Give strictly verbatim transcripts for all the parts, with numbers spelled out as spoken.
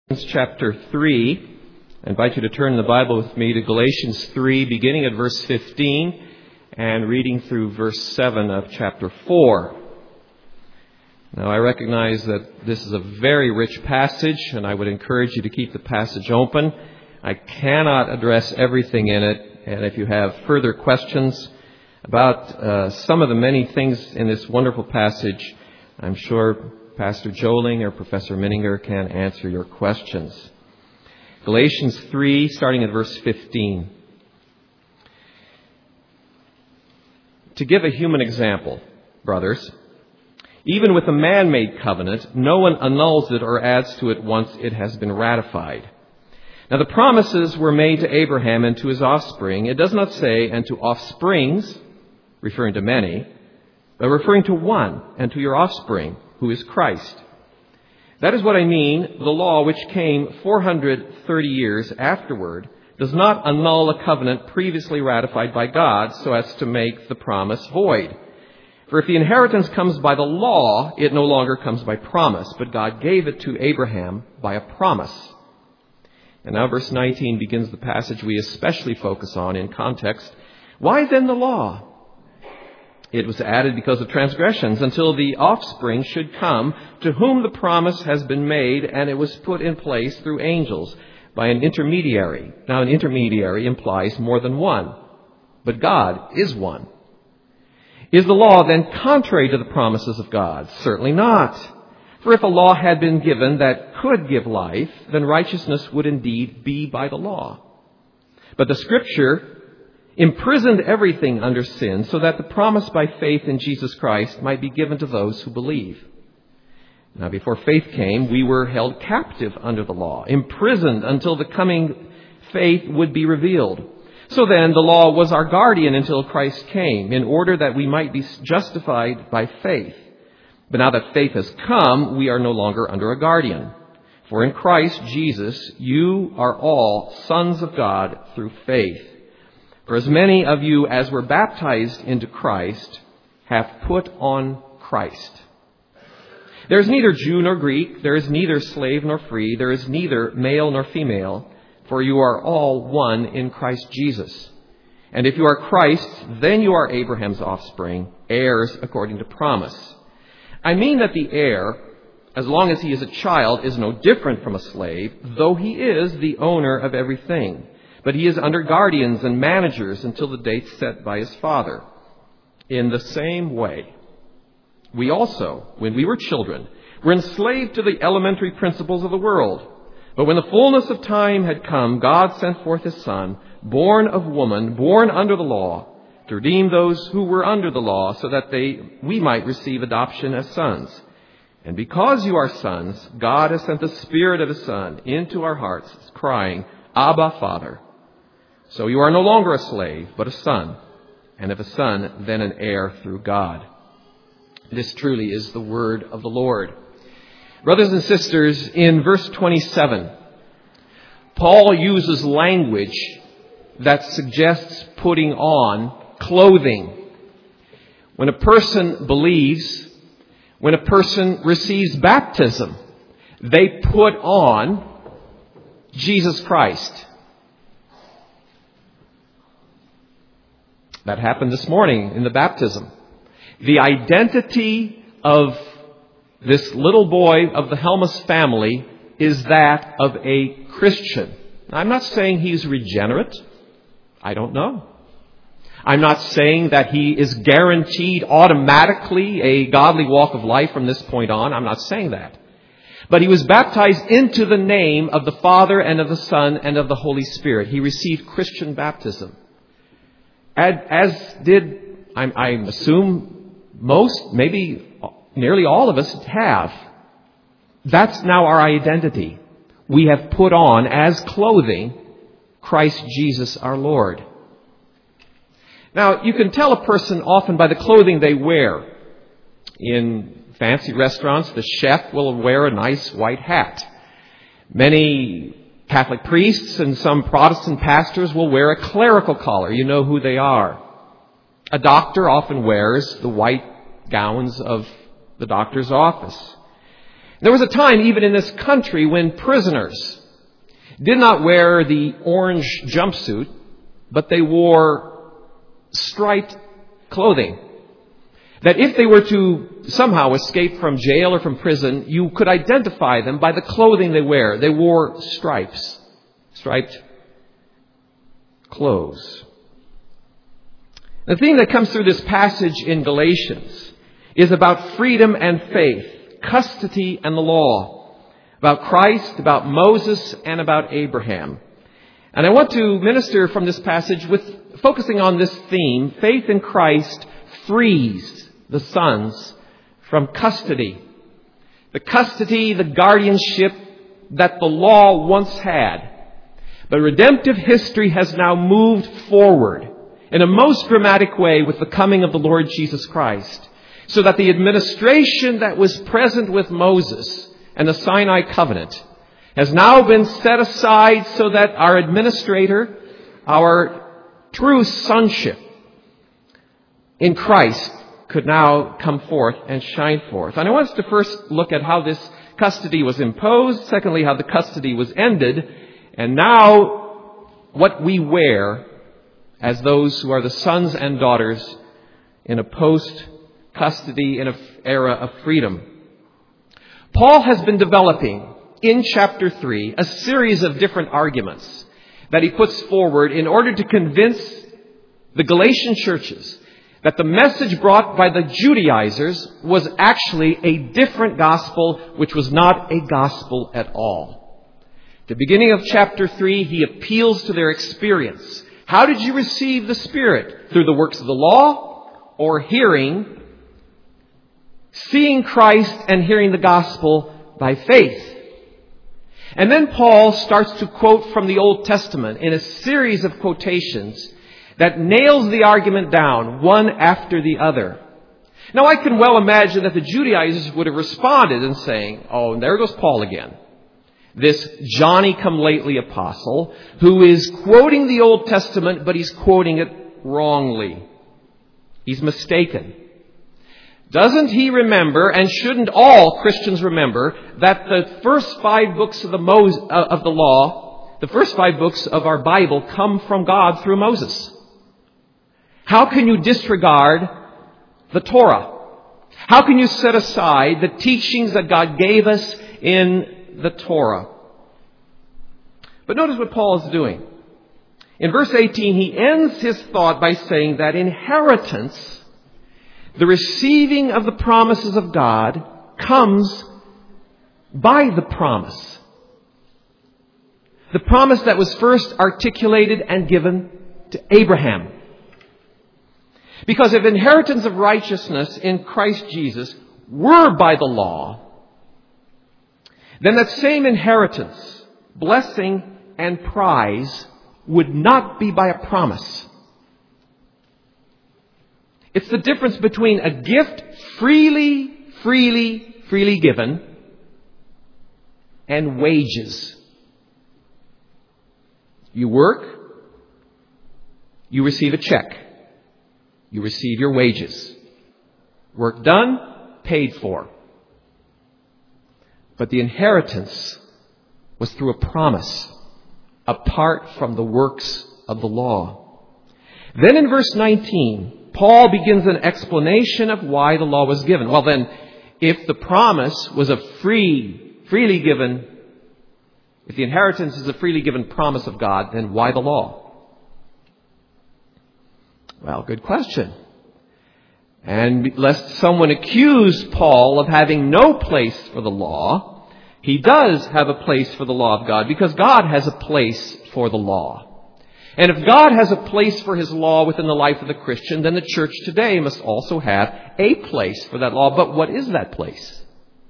Chapter three. I invite you to turn the Bible with me to Galatians three, beginning at verse fifteen and reading through verse seven of chapter four. Now, I recognize that this is a very rich passage, and I would encourage you to keep the passage open. I cannot address everything in it, and if you have further questions about uh, some of the many things in this wonderful passage, I'm sure Pastor Joling or Professor Minninger can answer your questions. Galatians three, starting at verse fifteen. To give a human example, brothers, even with a man-made covenant, no one annuls it or adds to it once it has been ratified. Now the promises were made to Abraham and to his offspring. It does not say, and to offsprings, referring to many, but referring to one, and to your offspring, who is Christ. That is what I mean. The law, which came four hundred thirty years afterward, does not annul a covenant previously ratified by God so as to make the promise void. For if the inheritance comes by the law, it no longer comes by promise, but God gave it to Abraham by a promise. And now verse nineteen begins the passage we especially focus on in context. Why then the law? It was added because of transgressions until the offspring should come, to whom the promise has been made, and it was put in place through angels by an intermediary. Now, an intermediary implies more than one, but God is one. Is the law then contrary to the promises of God? Certainly not. For if a law had been given that could give life, then righteousness would indeed be by the law. But the Scripture imprisoned everything under sin, so that the promise by faith in Jesus Christ might be given to those who believe. Now, before faith came, we were held captive under the law, imprisoned until the coming faith would be revealed. So then, the law was our guardian until Christ came, in order that we might be justified by faith. But now that faith has come, we are no longer under a guardian. For in Christ Jesus, you are all sons of God through faith. For as many of you as were baptized into Christ have put on Christ. There is neither Jew nor Greek, there is neither slave nor free, there is neither male nor female, for you are all one in Christ Jesus. And if you are Christ, then you are Abraham's offspring, heirs according to promise. I mean that the heir, as long as he is a child, is no different from a slave, though he is the owner of everything. But he is under guardians and managers until the date set by his father. In the same way, we also, when we were children, were enslaved to the elementary principles of the world. But when the fullness of time had come, God sent forth his Son, born of woman, born under the law, to redeem those who were under the law, so that they we might receive adoption as sons. And because you are sons, God has sent the Spirit of his Son into our hearts, crying, Abba, Father. So you are no longer a slave, but a son. And if a son, then an heir through God. This truly is the word of the Lord. Brothers and sisters, in verse twenty-seven, Paul uses language that suggests putting on clothing. When a person believes, when a person receives baptism, they put on Jesus Christ. That happened this morning in the baptism. The identity of this little boy of the Helmus family is that of a Christian. I'm not saying he's regenerate. I don't know. I'm not saying that he is guaranteed automatically a godly walk of life from this point on. I'm not saying that. But he was baptized into the name of the Father and of the Son and of the Holy Spirit. He received Christian baptism. As did, I assume, most, maybe nearly all of us have. That's now our identity. We have put on as clothing Christ Jesus our Lord. Now, you can tell a person often by the clothing they wear. In fancy restaurants, the chef will wear a nice white hat. Many Catholic priests and some Protestant pastors will wear a clerical collar. You know who they are. A doctor often wears the white gowns of the doctor's office. There was a time, even in this country, when prisoners did not wear the orange jumpsuit, but they wore striped clothing. That if they were to somehow escape from jail or from prison, you could identify them by the clothing they wear. They wore stripes, striped clothes. The theme that comes through this passage in Galatians is about freedom and faith, custody and the law, about Christ, about Moses, and about Abraham. And I want to minister from this passage with focusing on this theme. Faith in Christ frees the sons from custody. The custody, the guardianship that the law once had. But redemptive history has now moved forward in a most dramatic way with the coming of the Lord Jesus Christ. So that the administration that was present with Moses and the Sinai covenant has now been set aside so that our administrator, our true sonship in Christ could now come forth and shine forth. And I want us to first look at how this custody was imposed, secondly, how the custody was ended, and now what we wear as those who are the sons and daughters in a post-custody, in an era of freedom. Paul has been developing in chapter three a series of different arguments that he puts forward in order to convince the Galatian churches that the message brought by the Judaizers was actually a different gospel, which was not a gospel at all. At the beginning of chapter three, he appeals to their experience. How did you receive the Spirit? Through the works of the law or hearing, seeing Christ and hearing the gospel by faith? And then Paul starts to quote from the Old Testament in a series of quotations that nails the argument down one after the other. Now, I can well imagine that the Judaizers would have responded in saying, oh, and there goes Paul again. This Johnny-come-lately apostle who is quoting the Old Testament, but he's quoting it wrongly. He's mistaken. Doesn't he remember, and shouldn't all Christians remember, that the first five books of the, Mos- of the law, the first five books of our Bible come from God through Moses? How can you disregard the Torah? How can you set aside the teachings that God gave us in the Torah? But notice what Paul is doing. In verse eighteen, he ends his thought by saying that inheritance, the receiving of the promises of God, comes by the promise. The promise that was first articulated and given to Abraham. Because if inheritance of righteousness in Christ Jesus were by the law, then that same inheritance, blessing and prize would not be by a promise. It's the difference between a gift freely, freely, freely given and wages. You work, you receive a check. You receive your wages. Work done, paid for. But the inheritance was through a promise, apart from the works of the law. Then in verse nineteen, Paul begins an explanation of why the law was given. Well then, if the promise was a free, freely given, if the inheritance is a freely given promise of God, then why the law? Well, good question. And lest someone accuse Paul of having no place for the law, he does have a place for the law of God, because God has a place for the law. And if God has a place for His law within the life of the Christian, then the church today must also have a place for that law. But what is that place?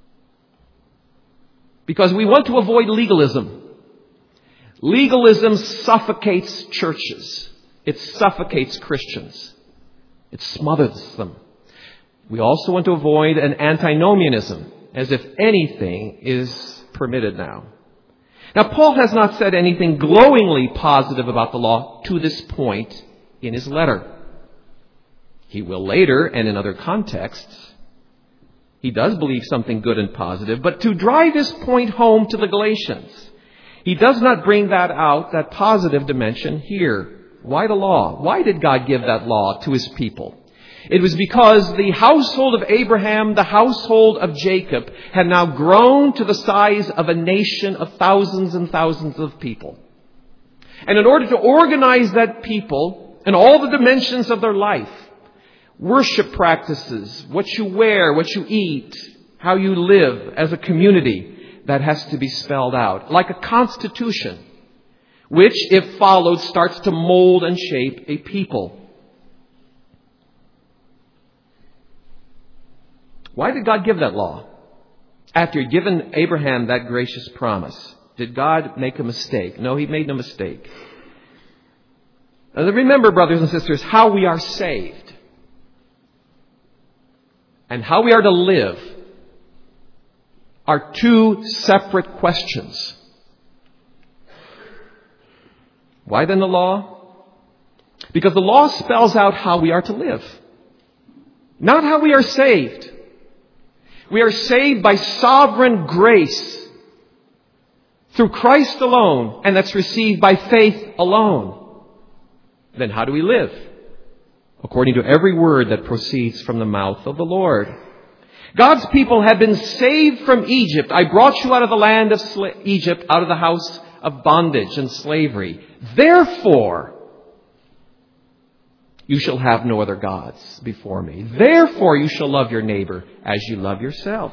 Because we want to avoid legalism. Legalism suffocates churches. It suffocates Christians. It smothers them. We also want to avoid an antinomianism, as if anything is permitted now. Now, Paul has not said anything glowingly positive about the law to this point in his letter. He will later, and in other contexts. He does believe something good and positive, but to drive his point home to the Galatians, he does not bring that out, that positive dimension here. Why the law? Why did God give that law to his people? It was because the household of Abraham, the household of Jacob, had now grown to the size of a nation of thousands and thousands of people. And in order to organize that people in all the dimensions of their life, worship practices, what you wear, what you eat, how you live as a community, that has to be spelled out. Like a constitution, which, if followed, starts to mold and shape a people. Why did God give that law? After He'd given Abraham that gracious promise, did God make a mistake? No, He made no mistake. Now remember, brothers and sisters, how we are saved and how we are to live are two separate questions. Why then the law? Because the law spells out how we are to live, not how we are saved. We are saved by sovereign grace through Christ alone, and that's received by faith alone. Then how do we live? According to every word that proceeds from the mouth of the Lord. God's people have been saved from Egypt. I brought you out of the land of sla- Egypt, out of the house of bondage and slavery. Therefore, you shall have no other gods before me. Therefore, you shall love your neighbor as you love yourself.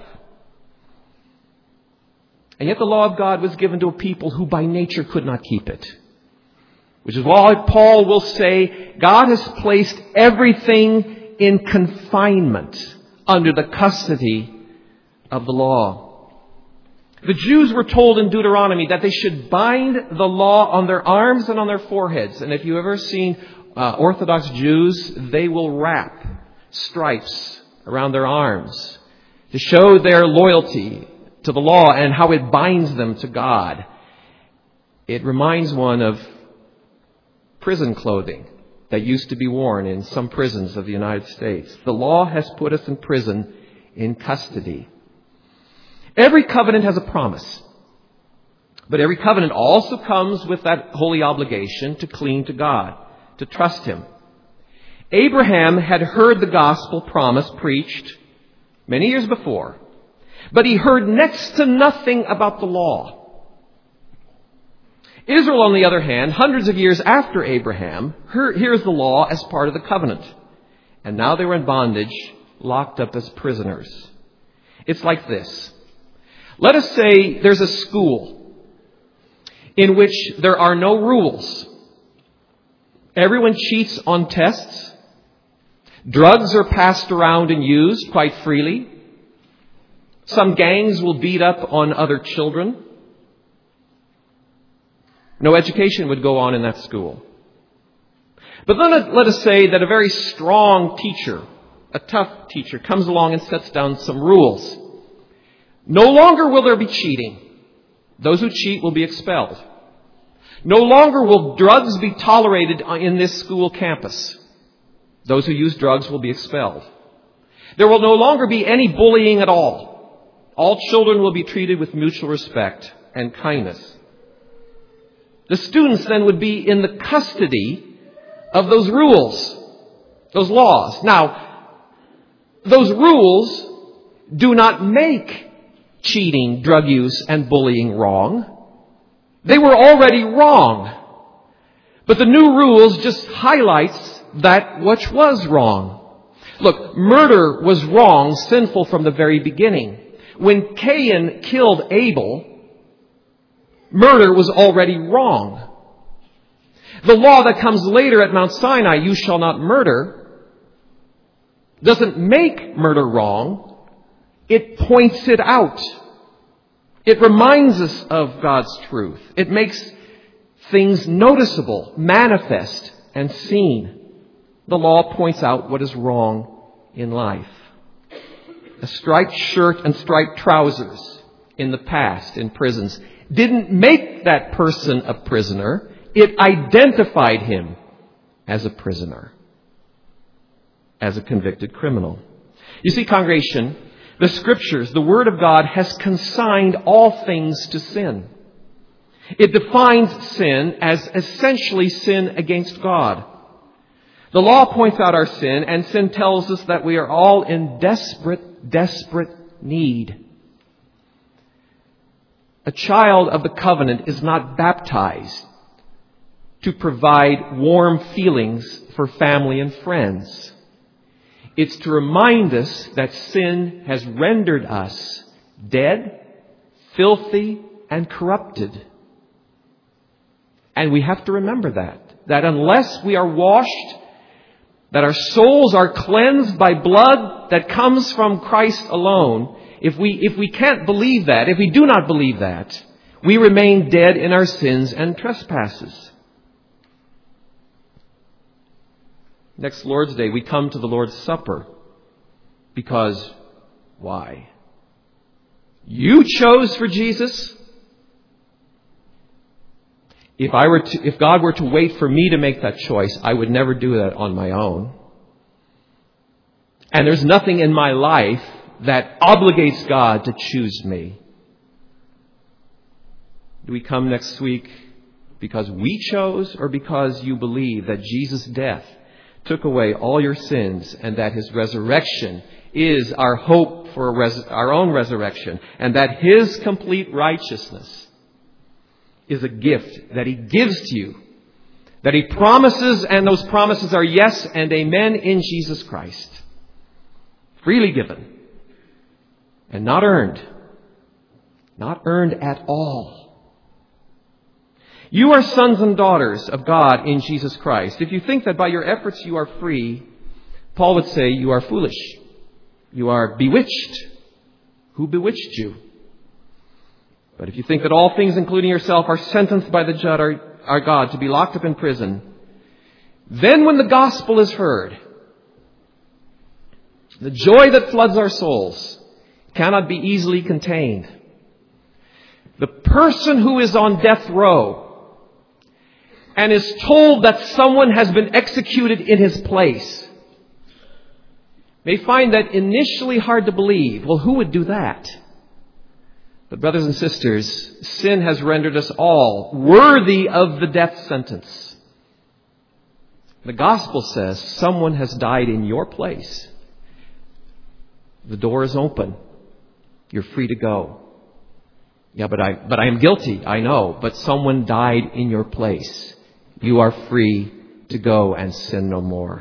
And yet the law of God was given to a people who by nature could not keep it. Which is why Paul will say, God has placed everything in confinement under the custody of the law. The Jews were told in Deuteronomy that they should bind the law on their arms and on their foreheads. And if you've ever seen uh, Orthodox Jews, they will wrap stripes around their arms to show their loyalty to the law and how it binds them to God. It reminds one of prison clothing that used to be worn in some prisons of the United States. The law has put us in prison in custody. Every covenant has a promise. But every covenant also comes with that holy obligation to cling to God, to trust Him. Abraham had heard the gospel promise preached many years before, but he heard next to nothing about the law. Israel, on the other hand, hundreds of years after Abraham, hears the law as part of the covenant. And now they were in bondage, locked up as prisoners. It's like this. Let us say there's a school in which there are no rules. Everyone cheats on tests. Drugs are passed around and used quite freely. Some gangs will beat up on other children. No education would go on in that school. But then let us say that a very strong teacher, a tough teacher, comes along and sets down some rules. No longer will there be cheating. Those who cheat will be expelled. No longer will drugs be tolerated in this school campus. Those who use drugs will be expelled. There will no longer be any bullying at all. All children will be treated with mutual respect and kindness. The students then would be in the custody of those rules, those laws. Now, those rules do not make cheating, drug use, and bullying wrong. They were already wrong. But the new rules just highlights that which was wrong. Look, murder was wrong, sinful from the very beginning. When Cain killed Abel, murder was already wrong. The law that comes later at Mount Sinai, you shall not murder, doesn't make murder wrong. It points it out. It reminds us of God's truth. It makes things noticeable, manifest, and seen. The law points out what is wrong in life. A striped shirt and striped trousers in the past in prisons didn't make that person a prisoner. It identified him as a prisoner, as a convicted criminal. You see, congregation, The Scriptures, the Word of God, has consigned all things to sin. It defines sin as essentially sin against God. The law points out our sin, and sin tells us that we are all in desperate, desperate need. A child of the covenant is not baptized to provide warm feelings for family and friends. It's to remind us that sin has rendered us dead, filthy, and corrupted. And we have to remember that. That unless we are washed, that our souls are cleansed by blood that comes from Christ alone, if we, if we can't believe that, if we do not believe that, we remain dead in our sins and trespasses. Next Lord's Day, we come to the Lord's Supper because, why? You chose for Jesus? If I were to, if God were to wait for me to make that choice, I would never do that on my own. And there's nothing in my life that obligates God to choose me. Do we come next week because we chose or because you believe that Jesus' death took away all your sins and that His resurrection is our hope for res- our own resurrection, and that His complete righteousness is a gift that He gives to you, that He promises, and those promises are yes and amen in Jesus Christ. Freely given and not earned. Not earned at all. You are sons and daughters of God in Jesus Christ. If you think that by your efforts you are free, Paul would say you are foolish. You are bewitched. Who bewitched you? But if you think that all things, including yourself, are sentenced by the judge, our, our God, to be locked up in prison, then when the gospel is heard, the joy that floods our souls cannot be easily contained. The person who is on death row and is told that someone has been executed in his place may find that initially hard to believe. Well, who would do that? But brothers and sisters, sin has rendered us all worthy of the death sentence. The gospel says someone has died in your place. The door is open. You're free to go. Yeah, but I, but I am guilty. I know. But someone died in your place. You are free to go and sin no more.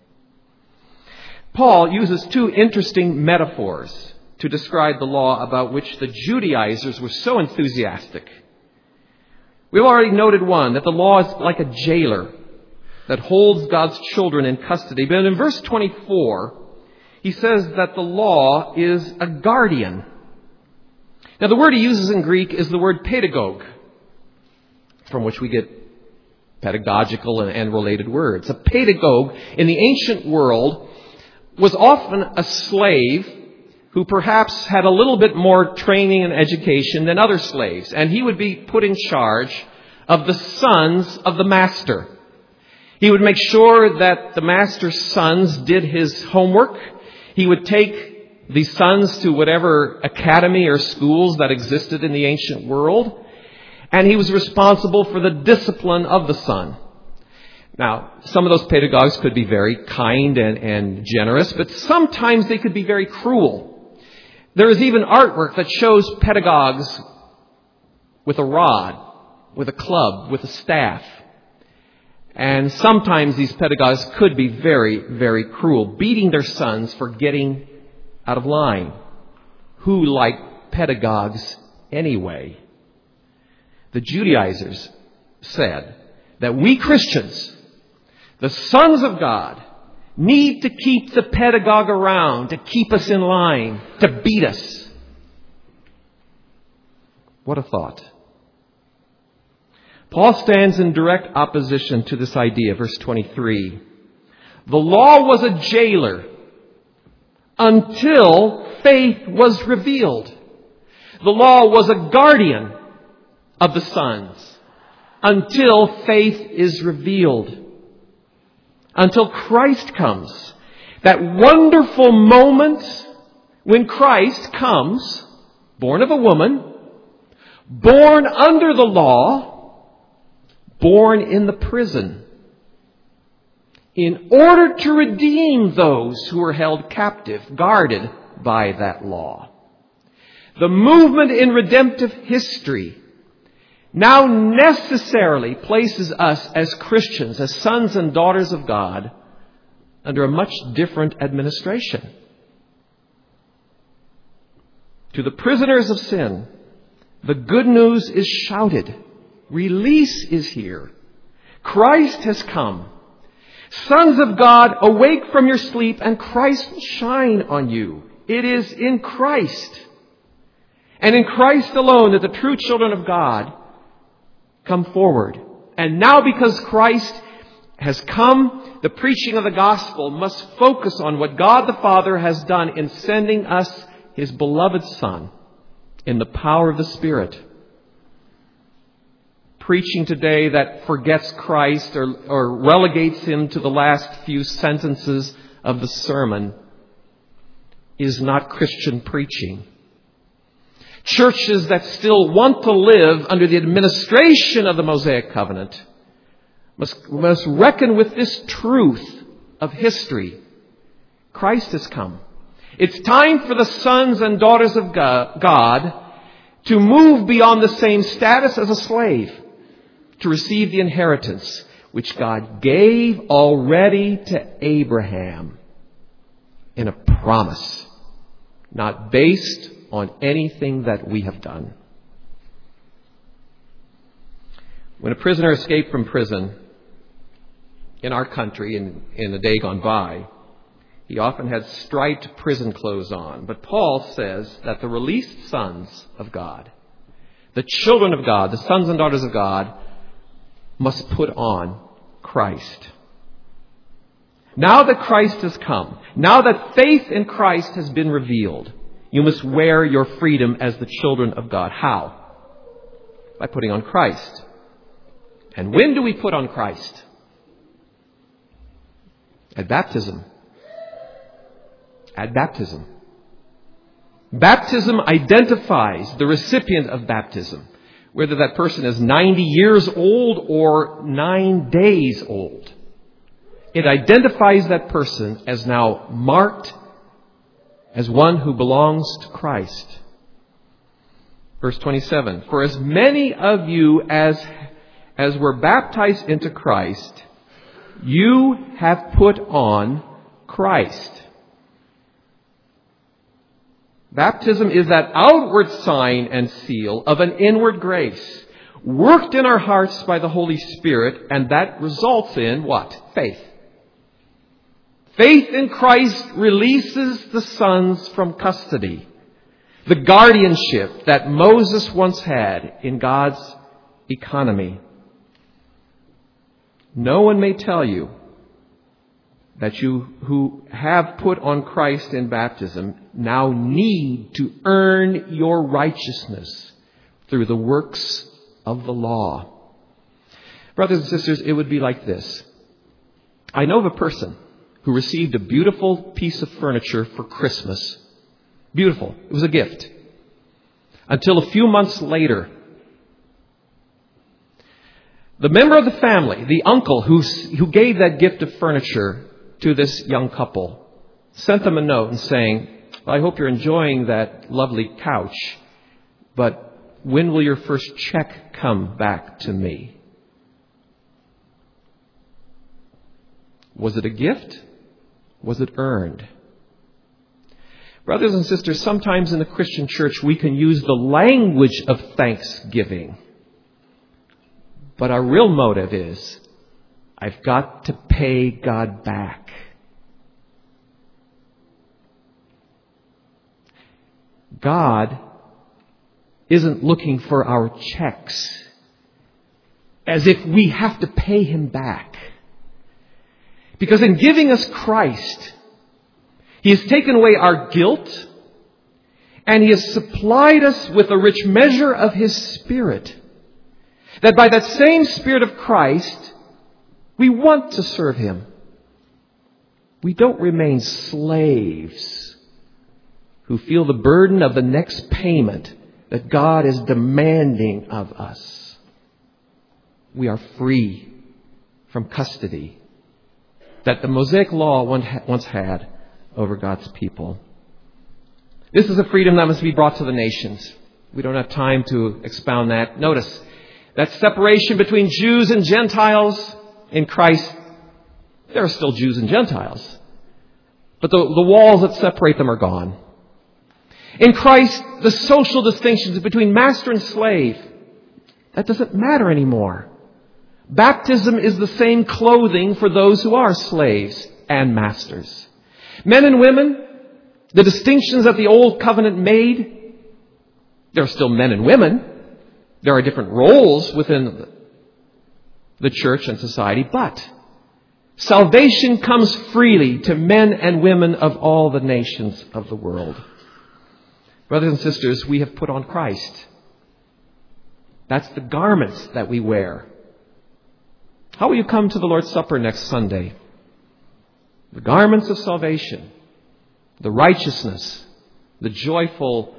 Paul uses two interesting metaphors to describe the law about which the Judaizers were so enthusiastic. We've already noted one, that the law is like a jailer that holds God's children in custody. But in verse twenty-four, he says that the law is a guardian. Now, the word he uses in Greek is the word pedagogue, from which we get pedagogical and, and related words. A pedagogue in the ancient world was often a slave who perhaps had a little bit more training and education than other slaves. And he would be put in charge of the sons of the master. He would make sure that the master's sons did his homework. He would take the sons to whatever academy or schools that existed in the ancient world. And he was responsible for the discipline of the son. Now, some of those pedagogues could be very kind and, and generous, but sometimes they could be very cruel. There is even artwork that shows pedagogues with a rod, with a club, with a staff. And sometimes these pedagogues could be very, very cruel, beating their sons for getting out of line. Who liked pedagogues anyway? The Judaizers said that we Christians, the sons of God, need to keep the pedagogue around, to keep us in line, to beat us. What a thought. Paul stands in direct opposition to this idea. Verse twenty-three. The law was a jailer until faith was revealed. The law was a guardian of the sons until faith is revealed. Until Christ comes. That wonderful moment when Christ comes, born of a woman, born under the law, born in the prison, in order to redeem those who were held captive, guarded by that law. The movement in redemptive history now necessarily places us as Christians, as sons and daughters of God, under a much different administration. To the prisoners of sin, the good news is shouted. Release is here. Christ has come. Sons of God, awake from your sleep and Christ will shine on you. It is in Christ and in Christ alone that the true children of God come forward. And now because Christ has come, the preaching of the gospel must focus on what God the Father has done in sending us His beloved Son in the power of the Spirit. Preaching today that forgets Christ or, or relegates Him to the last few sentences of the sermon is not Christian preaching. Churches that still want to live under the administration of the Mosaic covenant must, must reckon with this truth of history. Christ has come. It's time for the sons and daughters of God to move beyond the same status as a slave, to receive the inheritance which God gave already to Abraham in a promise, not based on anything that we have done. When a prisoner escaped from prison in our country in, in the day gone by, he often had striped prison clothes on. But Paul says that the released sons of God, the children of God, the sons and daughters of God, must put on Christ. Now that Christ has come, now that faith in Christ has been revealed, you must wear your freedom as the children of God. How? By putting on Christ. And when do we put on Christ? At baptism. At baptism. Baptism identifies the recipient of baptism, whether that person is ninety years old or nine days old. It identifies that person as now marked as one who belongs to Christ. Verse twenty-seven, for as many of you as, as were baptized into Christ, you have put on Christ. Baptism is that outward sign and seal of an inward grace, worked in our hearts by the Holy Spirit, and that results in what? Faith. Faith in Christ releases the sons from custody, the guardianship that Moses once had in God's economy. No one may tell you that you who have put on Christ in baptism now need to earn your righteousness through the works of the law. Brothers and sisters, it would be like this. I know of a person who received a beautiful piece of furniture for Christmas. Beautiful. It was a gift. Until a few months later, the member of the family, the uncle who, who gave that gift of furniture to this young couple, sent them a note and saying, I hope you're enjoying that lovely couch, but when will your first check come back to me? Was it a gift? Was it earned? Brothers and sisters, sometimes in the Christian church we can use the language of thanksgiving. But our real motive is, I've got to pay God back. God isn't looking for our checks as if we have to pay Him back. Because in giving us Christ, He has taken away our guilt and He has supplied us with a rich measure of His Spirit. That by that same Spirit of Christ, we want to serve Him. We don't remain slaves who feel the burden of the next payment that God is demanding of us. We are free from custody that the Mosaic law once had over God's people. This is a freedom that must be brought to the nations. We don't have time to expound that. Notice that separation between Jews and Gentiles in Christ. There are still Jews and Gentiles, but the, the walls that separate them are gone. In Christ, the social distinctions between master and slave, that doesn't matter anymore. Baptism is the same clothing for those who are slaves and masters. Men and women, the distinctions that the old covenant made, there are still men and women. There are different roles within the church and society, but salvation comes freely to men and women of all the nations of the world. Brothers and sisters, we have put on Christ. That's the garments that we wear. How will you come to the Lord's Supper next Sunday? The garments of salvation, the righteousness, the joyful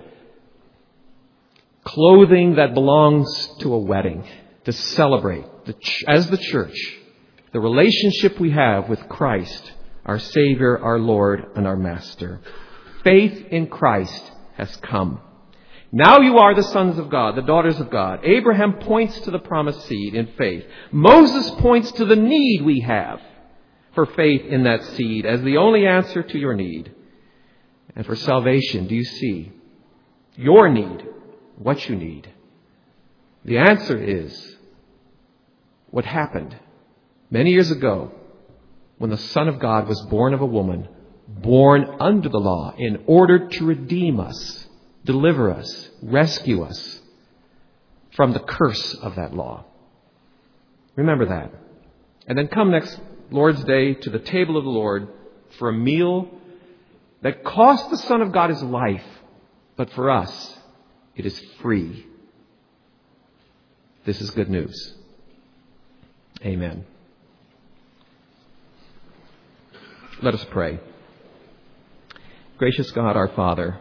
clothing that belongs to a wedding, to celebrate, the ch- as the church, the relationship we have with Christ, our Savior, our Lord, and our Master. Faith in Christ has come. Now you are the sons of God, the daughters of God. Abraham points to the promised seed in faith. Moses points to the need we have for faith in that seed as the only answer to your need. And for salvation, do you see your need, what you need? The answer is what happened many years ago when the Son of God was born of a woman, born under the law in order to redeem us, deliver us, rescue us from the curse of that law. Remember that. And then come next Lord's Day to the table of the Lord for a meal that cost the Son of God his life, but for us, it is free. This is good news. Amen. Let us pray. Gracious God, our Father,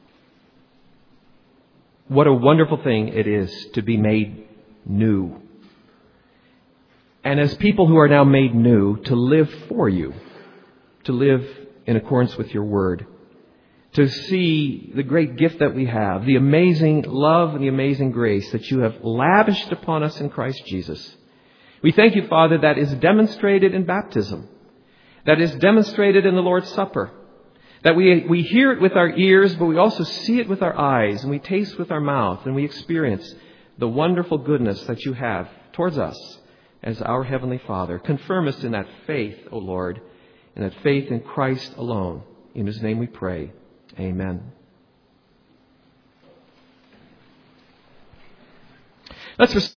what a wonderful thing it is to be made new. And as people who are now made new, to live for you, to live in accordance with your word, to see the great gift that we have, the amazing love and the amazing grace that you have lavished upon us in Christ Jesus. We thank you, Father, that is demonstrated in baptism, that is demonstrated in the Lord's Supper, that we, we hear it with our ears, but we also see it with our eyes, and we taste with our mouth, and we experience the wonderful goodness that you have towards us as our Heavenly Father. Confirm us in that faith, O Lord, in that faith in Christ alone. In His name we pray. Amen. Let's